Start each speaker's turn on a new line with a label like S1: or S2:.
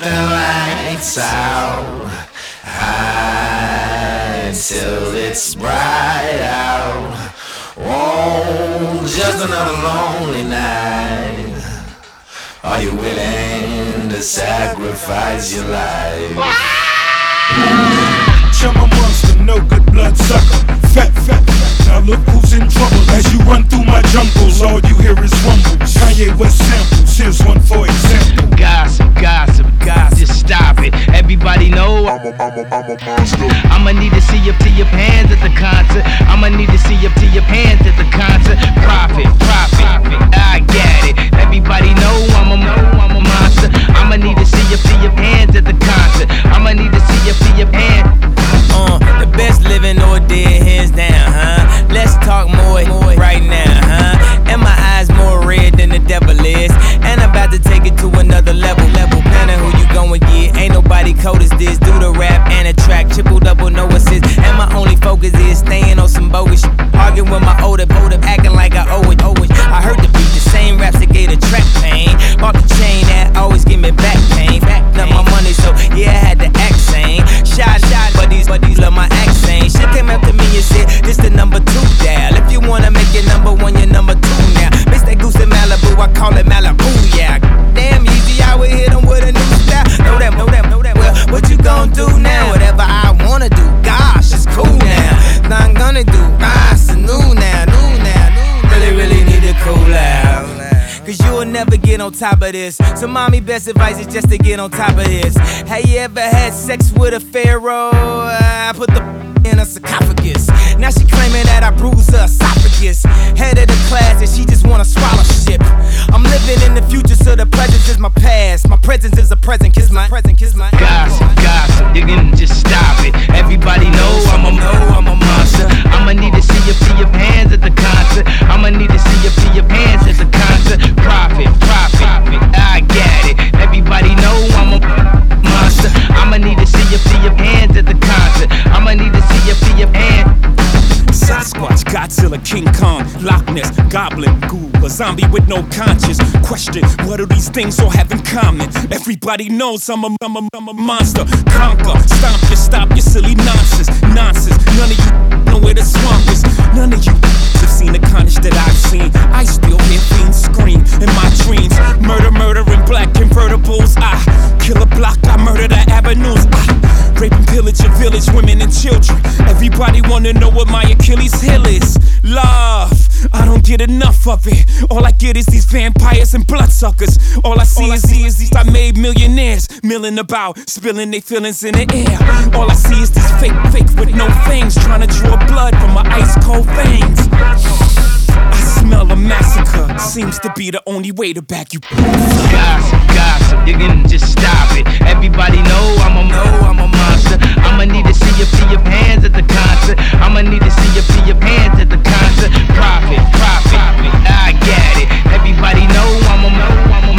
S1: the lights out, hide till it's bright out. Oh, just another lonely night. Are you willing to sacrifice your life?
S2: Chumma monster, no good blood sucker. Fat, fat, fat. Now look who's in trouble. As you run through my jungles, all you hear is rumbles. Kanye West samples, here's one for example.
S3: Gossip, gossip, gossip. Just stop it. Everybody know
S4: I'm a monster.
S3: I'ma need to see up to your pants at the concert. I'ma need to see up to your pants at the concert. Profit, profit, I get it. Everybody know I'm a monster. I'ma need to see up to your pants at the concert. I'ma need to see up to your pants. The best living or dead, hands down, huh? Let's talk more right now, huh? And my eyes more red than the devil is. And I'm about to take it to another level. Planning who you gon' get. Ain't nobody cold as this. Do the rap and a track, triple double, no assist. And my only focus is staying on some bogus shit. Arguing with my older, acting like I owe it. I heard the beat, the same raps that gave the track pain. Bought the chain that always give me back pain. Backed up my money, so yeah, I had to act sane. Shot, but these love my accent. Shit came up to me and said, this the number 2 dial. If you wanna make it number 1, you're number 2 now. Miss that goose in Malibu, I call it Malibu, yeah. Damn easy, I would hit them with a new style. Know that. Well, what you gon' do now? Whatever I wanna do, gosh, it's cool now. Now I'm gonna do, it's new now. Really need to cool out. Cause you'll never get on top of this. So mommy, best advice is just to get on top of this. Have you ever had sex with a pharaoh? I put the in a sarcophagus. Now she claiming that I bruised her esophagus. Head of the class and she just wanna swallow shit. I'm living in the future, so the present is my past. My presence is a present, kiss my Gossip, you can just stop it. Everybody know I'm a monster. I'ma need to see up to your pants at the concert. I'ma need to see up to your pants at the concert. Profit, I get it. Everybody know I'm a monster. I'ma need to see up to your pants at the concert. I'ma need to see up to your pants.
S2: Sasquatch, Godzilla, King Kong, Loch Ness, Goblin, Ghoul, a zombie with no conscience. Question, what do these things all have in common? Everybody knows I'm a monster. Conquer, stop your silly nonsense. None of you know where the swamp is. None of you have seen the carnage that I've seen. I still hear fiends scream in my dreams. Murder in black convertibles. I kill a block, I murder the avenues. I rape and pillage a village, women and children. Everybody wanna know what my Achilles heel is. Love, I don't get enough of it. All I get is these vampires and bloodsuckers. All I see is these I made millionaires milling about, spilling their feelings in the air. All I see is these fake with no fangs, trying to draw blood from my ice cold veins. I smell a massacre, seems to be the only way to back you.
S3: Gossip, you can just stop it. Everybody know I'm a monster. I'ma need to see up to your pants at the concert. I'ma need to see up to your pants at the concert. Profit, I get it. Everybody know I'm a